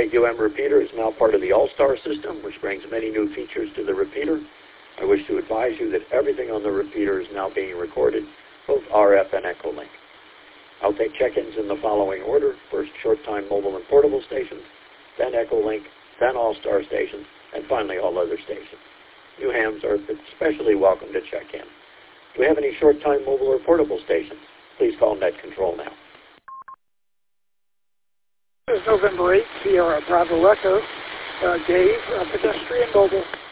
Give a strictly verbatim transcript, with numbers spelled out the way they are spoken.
eight U M repeater is now part of the All-Star system, which brings many new features to the repeater. I wish to advise you that everything on the repeater is now being recorded, both R F and Echolink. I'll take check-ins in the following order: first short-time mobile and portable stations, then Echolink, then All-Star stations, and finally all other stations. New hams are especially welcome to check in. Do we have any short-time mobile or portable stations? Please call Net Control now. This is November eighth, Sierra Bravo Echo, uh, Dave, uh, pedestrian mobile.